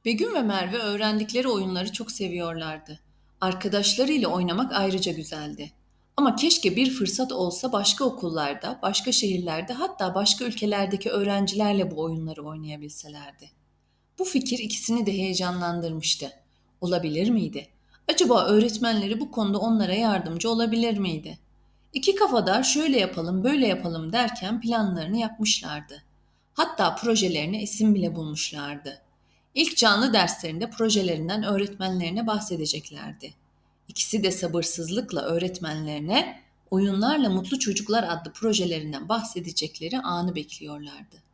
Begüm ve Merve öğrendikleri oyunları çok seviyorlardı. Arkadaşlarıyla oynamak ayrıca güzeldi. Ama keşke bir fırsat olsa başka okullarda, başka şehirlerde hatta başka ülkelerdeki öğrencilerle bu oyunları oynayabilselerdi. Bu fikir ikisini de heyecanlandırmıştı. Olabilir miydi? Acaba öğretmenleri bu konuda onlara yardımcı olabilir miydi? İki kafadar şöyle yapalım, böyle yapalım derken planlarını yapmışlardı. Hatta projelerine isim bile bulmuşlardı. İlk canlı derslerinde projelerinden öğretmenlerine bahsedeceklerdi. İkisi de sabırsızlıkla öğretmenlerine Oyunlarla Mutlu Çocuklar adlı projelerinden bahsedecekleri anı bekliyorlardı.